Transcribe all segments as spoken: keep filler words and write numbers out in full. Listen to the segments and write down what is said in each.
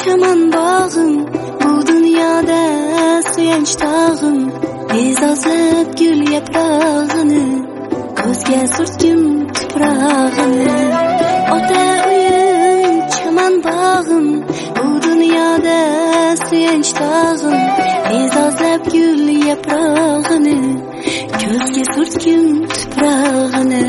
chaman bog'im, bu dunyoda suyanch tog'im, bezosib gul yaprog'ini, ko'zga surtgim tuprog'ini. Ota uyim, chaman bog'im, bu dunyoda suyanch tog'im, bezosib gul yaprog'ini, ko'zga surtgim tuprog'ini.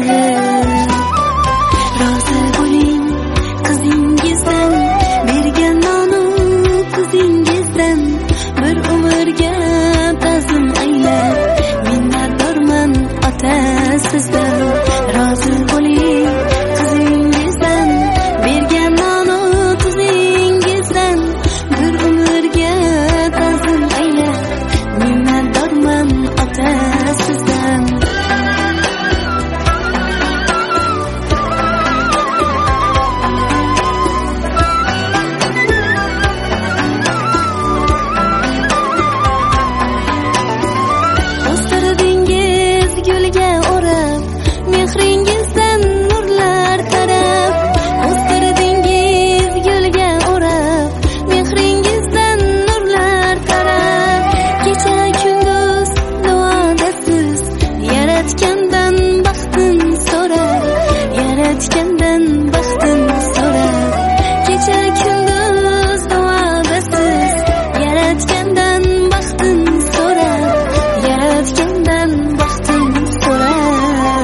Rozi bo'ling qizingizdan, bergan nonu tuzingizdan, bir umrga ta'zim aylab, minnatdorman ota sizdan. Rozi bo'ling qizingizdan, bergan nonu tuzingizdan, bir umrga ta'zim aylab, minnatdorman ota sizdan. Mehringizdan nurlar tarab, o'stirdingiz gulga o'rab, mehringizdan nurlar tarab. Kecha kunduz duodasiz, yaratgandan baxtim so'rab, yaratgandan baxtim so'rab. Kecha kunduz duodasiz, yaratgandan baxtim so'rab, yaratgandan baxtim so'rab.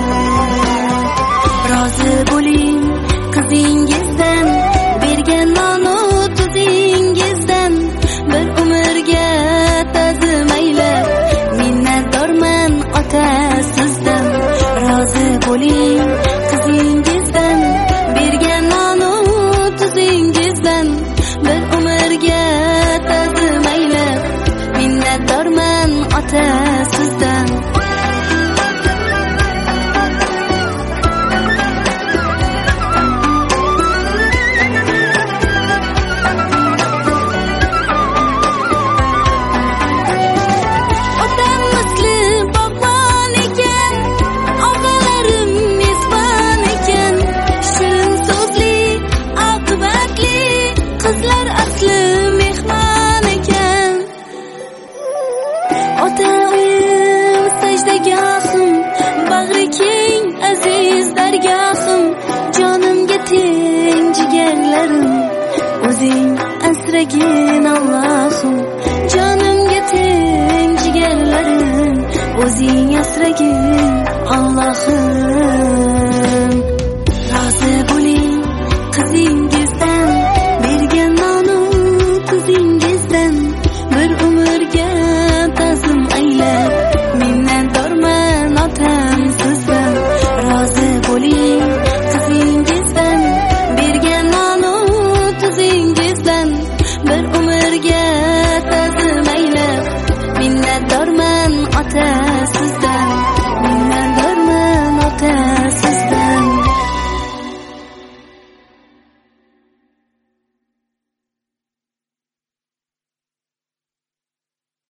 Rozi bo'ling qizingizdan, bergan nonu tuzingizdan, bir umrga ta'zim aylab, minnatdorman ota sizdan. Rozi bo'ling qizingizdan, bergan nonu tuzingizdan, bir umrga ta'zim aylab, minnatdorman ota sizdan. Qizlar asli mehmon ekan. Ota uyim sajdagohim, bag'ri keng aziz dargohim, jonimga teng jigarlarim, o'zing asragin Allohim. Jonimga teng jigarlarim, o'zing asragin Allohim.